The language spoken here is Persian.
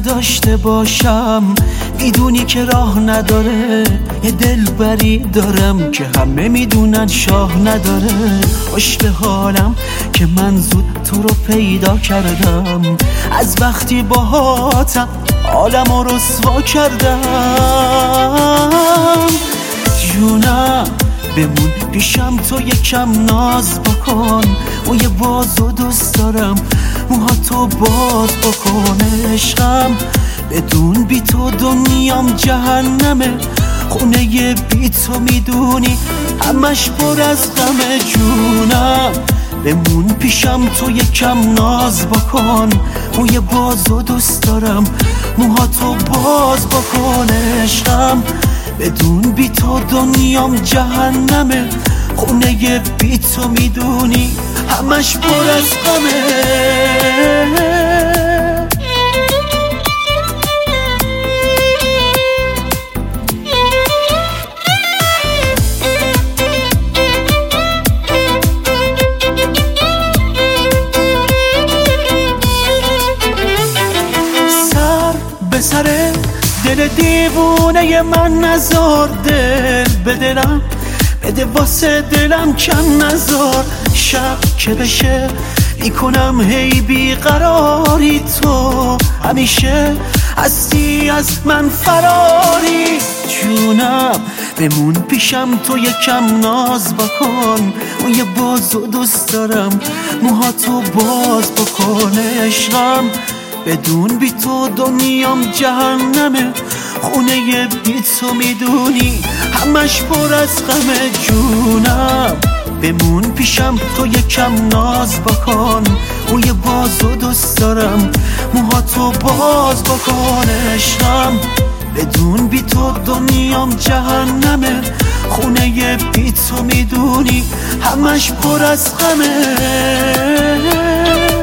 نداشته باشم، میدونی که راه نداره. یه دلبری دارم که همه میدونن شاه نداره. خوش به حالم که من زود تو رو پیدا کردم، از وقتی باهاتم عالم رو رسوا کردم. جونم بمون پیشم، تو یکم ناز بکن، و یه بازو دوست دارم، موهاتو باز بکن. عشقم بدون بی تو دنیام جهنمه، خونه بی تو میدونی همش پر از غمه. جونم بمون پیشم، تو یکم ناز بکن، و یه بازو دوست دارم، موهاتو باز بکن. عشقم بدون بی تو دنیام جهنمه، خونه بی تو میدونی همش پر از غمه. سر به سر دل دیوونه من نزار، دل به دلم بده، واسه دلم کم نزار. شب که بشه میکنم هی بیقراری، تو همیشه هستی از من فراری. جونم بمون پیشم، تو یکم ناز بکن، و یه بازو دوست دارم، موهاتو باز بکن. عشقم بدون بی تو دنیام جهنمه، خونه بی تو میدونی همش پر از غمه. جونم بمون پیشم، تو یکم ناز بکن، و یه بازو دوست دارم، موهاتو باز بکن. عشقم بدون بی تو دنیام جهنمه، خونه بی تو میدونی همش پر از غمه.